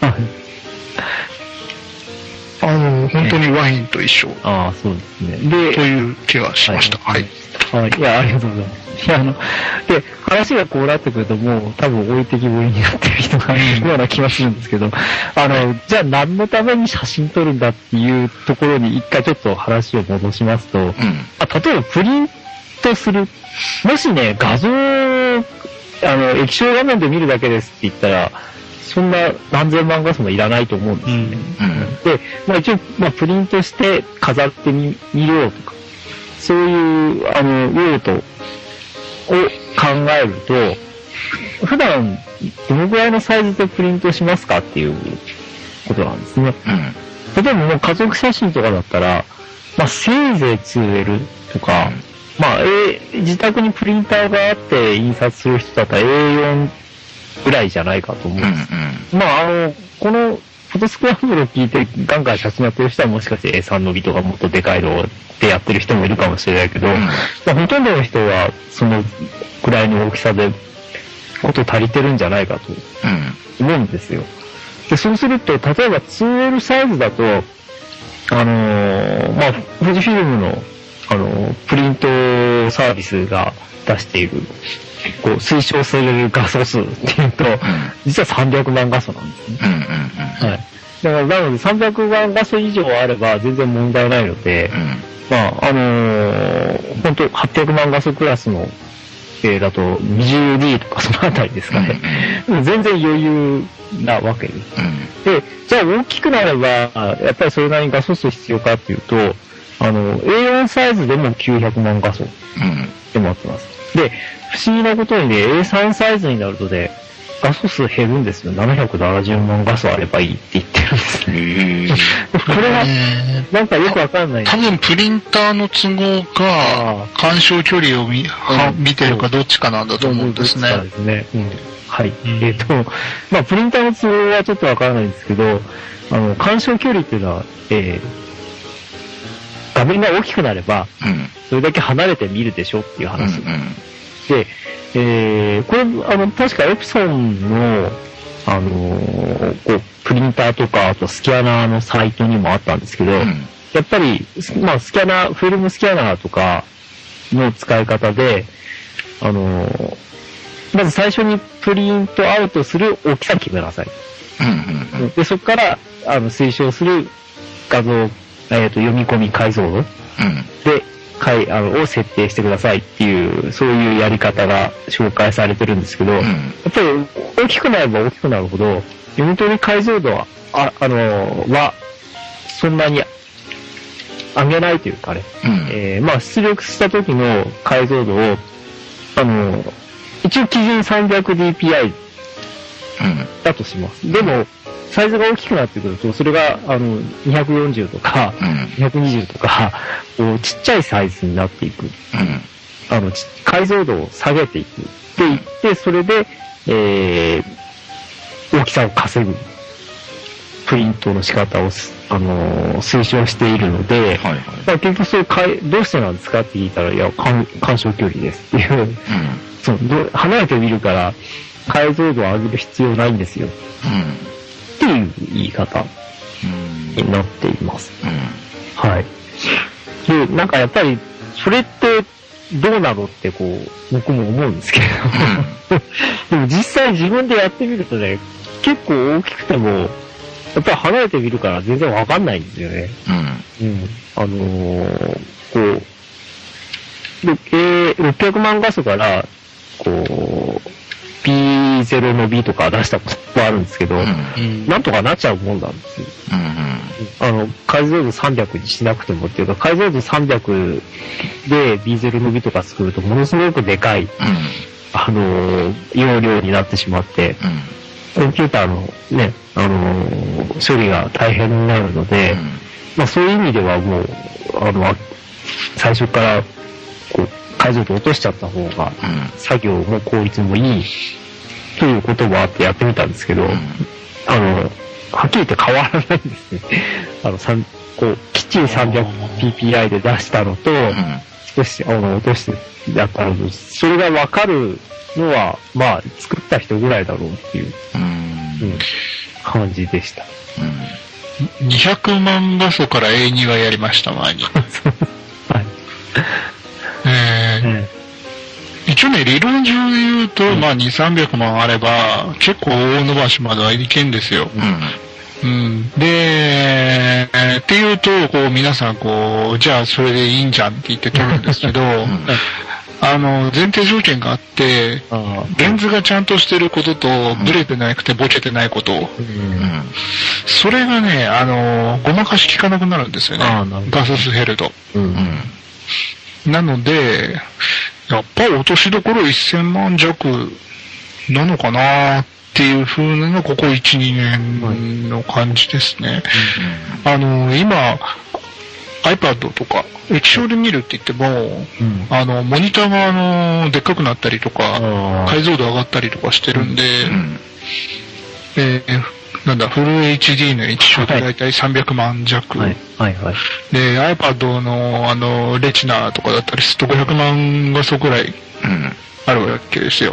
Speaker 4: 本当にワインと一緒。
Speaker 2: そうですね。で、
Speaker 4: という気がしました。はい。
Speaker 2: いや、ありがとうございます。いや、で、話がこうなってくるともう多分置いてきぼりになってる人がいるような気がするんですけど、じゃあ何のために写真撮るんだっていうところに一回ちょっと話を戻しますと、例えばプリントする、もしね、画像、液晶画面で見るだけですって言ったら、そんな何千万画素もいらないと思うんですよね。で、一応、プリントして飾ってみようとか、そういう、用途を考えると、普段、どのぐらいのサイズでプリントしますかっていうことなんですね。例えばもう家族写真とかだったら、せいぜい 2L とか、自宅にプリンターがあって印刷する人だったら A4 ぐらいじゃないかと思うんです。このフォトスクランブルを聞いてガンガン写真やってる人はもしかして A3 のビとかもっとでかいのでやってる人もいるかもしれないけど、ほとんどの人はそのくらいの大きさでこと足りてるんじゃないかと思うんですよ。で、そうすると、例えば 2L サイズだと、富士フィルムのプリントサービスが出している、推奨される画素数っていうと、実は300万画素なんですね。だから、なので300万画素以上あれば全然問題ないので、本当800万画素クラスの、だと 20D とかそのあたりですかね。全然余裕なわけです。で、じゃあ大きくなれば、やっぱりそれなりに画素数必要かっていうと、A4 サイズでも900万画素でもあってます。で、不思議なことにね、A3 サイズになるとね、画素数減るんですよ。770万画素あればいいって言ってるんですね。これは、なんかよくわかんない。
Speaker 4: 多分プリンターの都合か、干渉距離を見てるかどっちかなんだと思うんですね。
Speaker 2: そうですね。はい。プリンターの都合はちょっとわからないんですけど、干渉距離っていうのは、画面が大きくなれば、それだけ離れて見るでしょっていう話。で、これ、確かエプソンの、プリンターとか、あとスキャナーのサイトにもあったんですけど、やっぱり、スキャナー、フィルムスキャナーとかの使い方で、まず最初にプリントアウトする大きさ決めなさい。で、そこから、推奨する画像、読み込み解像度で、を設定してくださいっていう、そういうやり方が紹介されてるんですけど、やっぱり大きくなれば大きくなるほど、読み取り解像度は、そんなに上げないというかね、出力した時の解像度を、一応基準 300dpi だとします。でも、サイズが大きくなってくると、それが、240とか、220とか、ちっちゃいサイズになっていく。解像度を下げていく。って言って、それで、 大きさを稼ぐプリントの仕方を、推奨しているので、
Speaker 3: はいはい。
Speaker 2: まあ、結局そうどうしてなんですかって聞いたら、いや、干渉距離ですっていう、そう、離れてみるから、解像度を上げる必要ないんですよ。っていう言い方になっています。はい。で、なんかやっぱり、それってどうなのってこう、僕も思うんですけれども。でも実際自分でやってみるとね、結構大きくても、やっぱり離れてみるから全然わかんないんですよね。こう、600万画素から、こう、P0 の B とか出したことはあるんですけど、なんとかなっちゃうもんなんですよ。解像度300にしなくてもっていうか、解像度300で B0 の B とか作るとものすごくでかい、容量になってしまって、コンピューターのね、処理が大変になるので、まあそういう意味ではもう、最初からこう解像度落としちゃった方が、作業も効率もいいということもあってやってみたんですけど、はっきり言って変わらないんですね。こうきっちり 300ppi で出したのと、少し落としてやったのと、それがわかるのは、まあ作った人ぐらいだろうっていう、感じでした。
Speaker 4: 200万画素から A2 はやりました、前に。はい。一応ね、理論上言うと、まあ2、300万あれば、結構大伸ばしまではいけんですよ。で、っていうと、こう皆さんこう、じゃあそれでいいんじゃんって言って取るんですけど、前提条件があって、レンズがちゃんとしてることと、ブレてなくてボケてないこと、それがね、ごまかし効かなくなるんですよね。画素数減ると。なので、やっぱり落としどころ1000万弱なのかなっていう風なのがここ1、2年の感じですね。今、iPad とか、液晶で見るって言っても、モニターがでっかくなったりとか、解像度上がったりとかしてるんで、フル HD の液晶でだいたい300万弱。で、iPad のレチナとかだったりすると500万画素くらいあるわけですよ。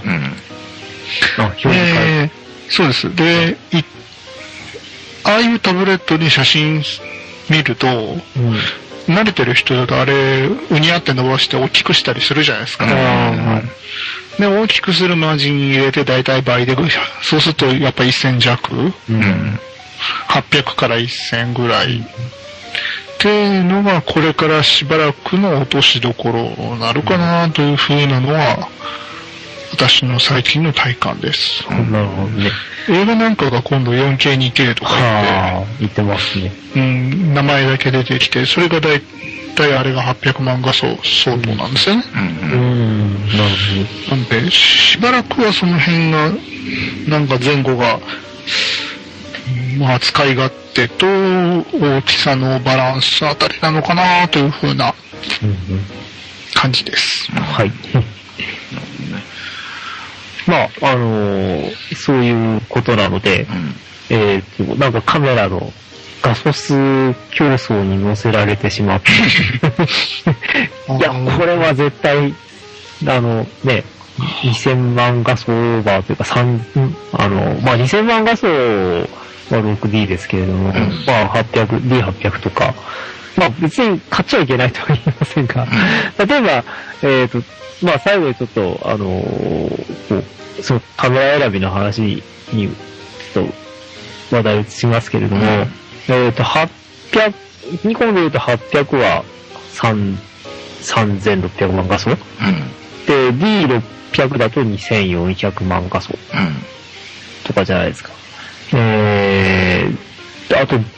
Speaker 4: そうです。で、ああいうタブレットに写真見ると、慣れてる人だとあれ、うにゃって伸ばして大きくしたりするじゃないですか。で、大きくするマージン入れて大体倍で、そうするとやっぱ1000弱、800から1000ぐらい。っていうのがこれからしばらくの落としどころになるかなというふうなのは、私の最近の体感です。
Speaker 2: なるほどね。
Speaker 4: 映画なんかが今度 4K、2K とか
Speaker 2: 言ってますね。
Speaker 4: 名前だけ出てきて、それが大体あれが800万画素相当なんですよね。なるほど。なんで、しばらくはその辺が、なんか前後が、まあ使い勝手と大きさのバランスあたりなのかなというふうな感じです。
Speaker 2: はい。まあ、そういうことなので、なんかカメラの画素数競争に乗せられてしまって。いや、これは絶対、2000万画素オーバーというか、まあ2000万画素は 6D ですけれども、まあD800 とか、まあ別に買っちゃいけないとは言いませんが、例えば、まあ最後にちょっと、そのカメラ選びの話に、ちょっと話題を移しますけれども、ニコンで言うと800は3600万画素、で、D600 だと2400万画素、とかじゃないですか。あと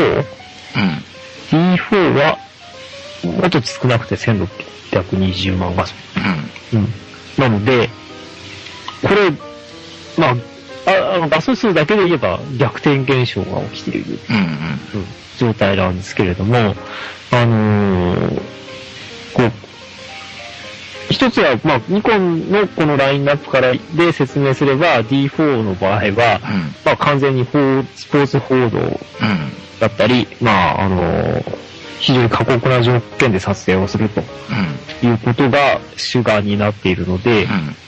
Speaker 2: D4、D4 は、もっと少なくて1620万画素。なので、これ、まあ、画素数だけで言えば逆転現象が起きている、状態なんですけれども、こう、 一つは、まあ、ニコンのこのラインナップからで説明すれば、D4 の場合は、まあ、完全にスポーツ報道だったり、まあ、非常に過酷な条件で撮影をするということが主眼になっているので、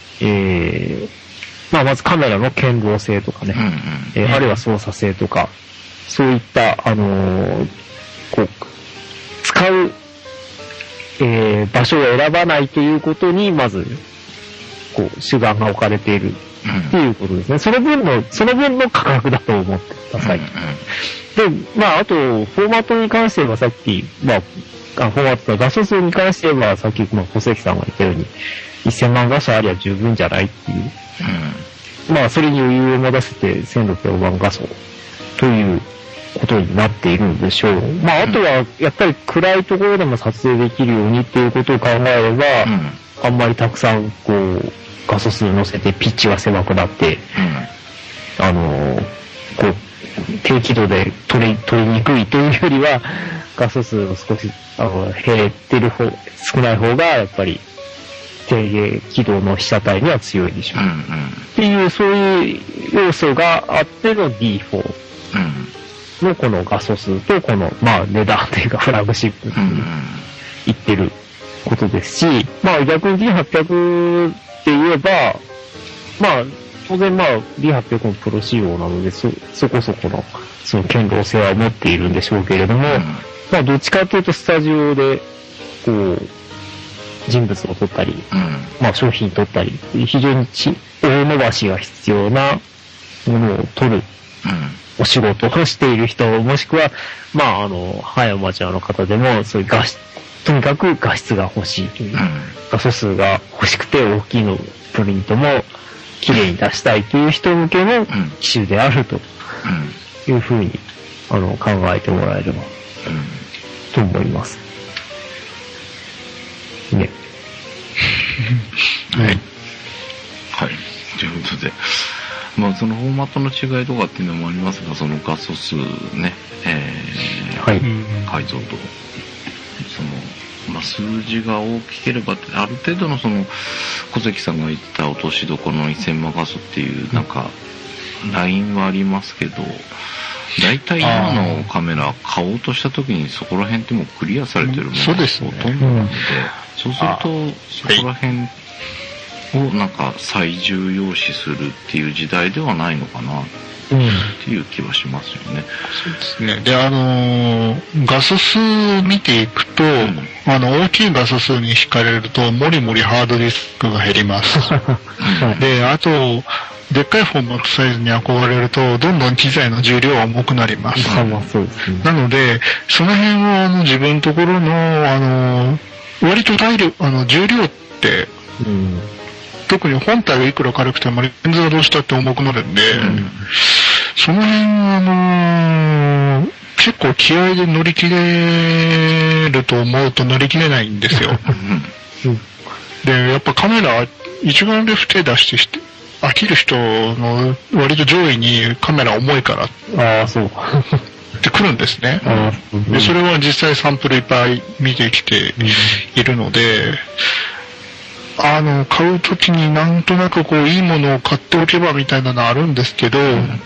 Speaker 2: まあ、まずカメラの堅牢性とかね、あるいは操作性とか、そういった、こう、使う、場所を選ばないということに、まず、こう、主眼が置かれているっていうことですね。その分の価格だと思ってください。で、まあ、あと、フォーマットに関してはさっき、まあ、フォーマット、画素数に関してはさっき、まあ、小関さんが言ったように、1000万画素ありゃ十分じゃないっていう。まあ、それに余裕を持たせて1600万画素ということになっているんでしょう。まあ、あとは、やっぱり暗いところでも撮影できるようにっていうことを考えれば、あんまりたくさん、こう、画素数乗せてピッチが狭くなって、こう、低輝度で撮りにくいというよりは、画素数を少し、減ってる方、少ない方が、やっぱり、低輝度の被写体には強いでしょう。っていう、そういう要素があっての D4 のこの画素数と、この、まあ、値段というかフラグシップって言ってることですし、まあ、逆に D800 って言えば、まあ、当然まあ D800 のプロ仕様なので、そこそこの、その堅牢性は持っているんでしょうけれども、まあ、どっちかというとスタジオで、こう、人物を撮ったり、まあ、商品撮ったり、非常に大伸ばしが必要なものを撮る、お仕事をしている人、もしくは、まあ、ハイアマチュアの方でも、そういうとにかく画質が欲しいという、画素数が欲しくて大きいのプリントも綺麗に出したいという人向けの機種であるというふうに考えてもらえればと思います。ね。
Speaker 3: はい。はい。ということで、まあそのフォーマットの違いとかっていうのもありますが、その画素数ね、
Speaker 2: はい、
Speaker 3: 解像度、まあ、数字が大きければ、ある程度の小関さんが言った落としどころの1000万画素っていうなんかラインはありますけど、大体今のカメラ買おうとした時にそこら辺ってもうクリアされてるものがほとんどなので、そうするとそこら辺をなんか最重要視するっていう時代ではないのかなっていう気はしますよね。
Speaker 4: そうですね。で、画素数見ていくと、大きい画素数に惹かれると、もりもりハードディスクが減ります。で、あと、でっかいフォーマットサイズに憧れると、どんどん機材の重量は重くなります。
Speaker 2: そうですね。
Speaker 4: なので、その辺は、自分のところの、割と重量って、特に本体がいくら軽くてもレンズがどうしたって重くなるんで、その辺は結構気合で乗り切れると思うと乗り切れないんですよ。で、やっぱカメラ一眼レフ手出して飽きる人の割と上位にカメラ重いからってくるんですね。で、それは実際サンプルいっぱい見てきているので、買うときになんとなくこういいものを買っておけばみたいなのあるんですけど、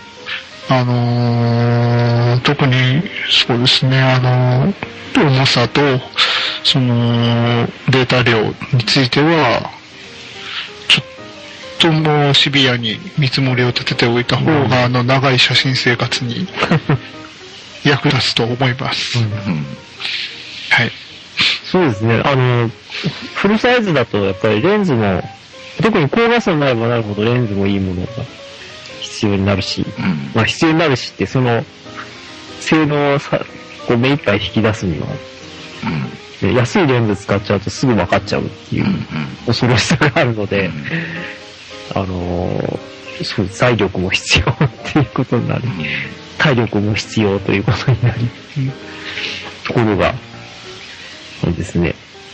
Speaker 4: 特にそうですね、重さとそのデータ量についてはちょっともうシビアに見積もりを立てておいた方が長い写真生活に役立つと思います。はい。
Speaker 2: そうですね。フルサイズだとやっぱりレンズも、特に高画素になればなるほどレンズもいいものが必要になるし、まあ必要になるしってその性能をこう目いっぱい引き出すには、安いレンズ使っちゃうとすぐ分かっちゃうっていう恐ろしさがあるので、そう財力も必要っていうことになる。体力も必要ということになるところが、そうですね。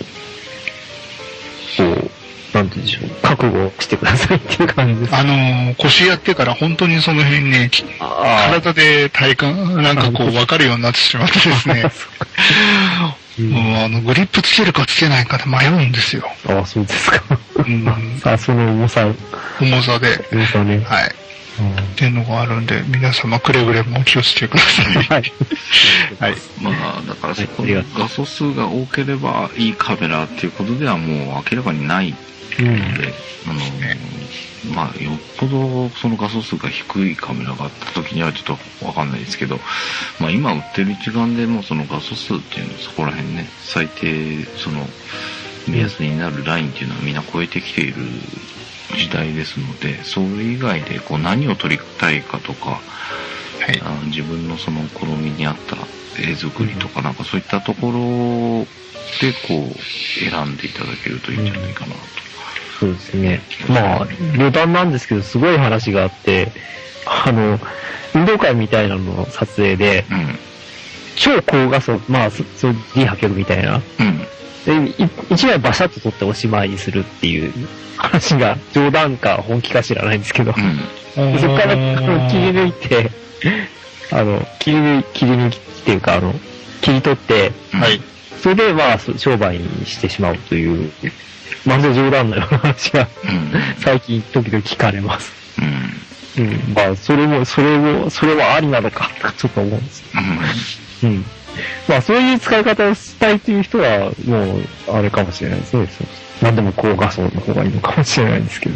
Speaker 2: こう、なんて言うんでしょう。覚悟してくださいっていう感じです。
Speaker 4: 腰やってから本当にその辺ね、体で体感、なんかこう分かるようになってしまってですね。 グリップつけるかつけないかで迷うんですよ。
Speaker 2: ああ、そうですか。その重さで。重さね。
Speaker 4: はい。っていうのがあるんで、皆様くれぐれもお気をつけください。はい。
Speaker 3: はい。まあ、だからそこに画素数が多ければいいカメラっていうことではもう明らかにないので、まあ、よっぽどその画素数が低いカメラがあった時にはちょっとわかんないですけど、まあ今売ってる一眼でもその画素数っていうのはそこら辺ね、最低その目安になるラインっていうのはみんな超えてきている時代ですので、それ以外でこう何を撮りたいかとか、自分のその好みに合った絵作りとかなんかそういったところでこう選んでいただけるといいんじゃないかなと。
Speaker 2: そうですね。まあ、余談なんですけど、すごい話があって、運動会みたいなのの撮影で、超高画素、まあ、D800 みたいな。で、一枚バシャッと撮っておしまいにするっていう話が、冗談か本気か知らないんですけど、そこから切り抜いて、切り抜きっていうか、切り取って、それでまあ、商売にしてしまうという、まるで冗談のような話が、最近時々聞かれます。まあ、それはありなのか、とかちょっと思うんです。まあ、そういう使い方をしたいという人は、もう、あれかもしれないですね。なんでも高画素の方がいいのかもしれないんですけど。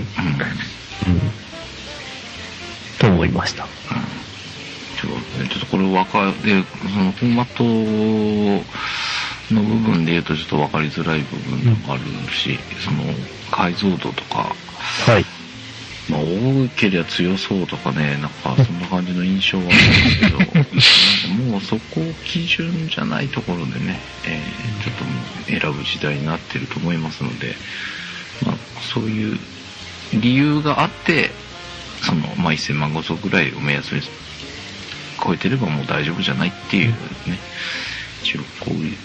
Speaker 2: と思いました。
Speaker 3: ちょっとこれそのフォーマットの部分で言うとちょっと分かりづらい部分もあるし、その解像度とか、まあ多ければ強そうとかね、なんかそんな感じの印象はあるんですけど、もうそこ基準じゃないところでね、ちょっともう選ぶ時代になってると思いますので、まあそういう理由があって、まあ1000万画素ぐらいを目安に超えてればもう大丈夫じゃないっていうね、一応こういう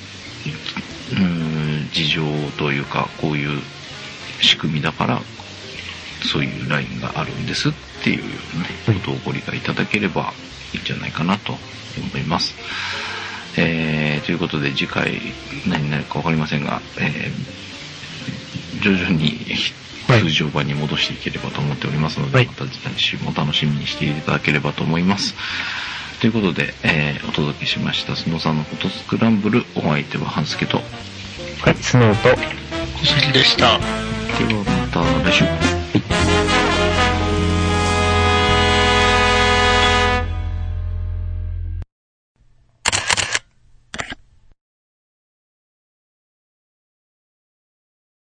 Speaker 3: 事情というかこういう仕組みだからそういうラインがあるんですっていうねことをご理解いただければいいんじゃないかなと思います。ということで次回何になるか分かりませんが、徐々に通常版に戻していければと思っておりますので、また次週も楽しみにしていただければと思います。ということで、お届けしましたスノーさんのフォトスクランブル、お相手は半助と、
Speaker 2: スノーと
Speaker 4: 小杉でした。
Speaker 3: ではまた来週。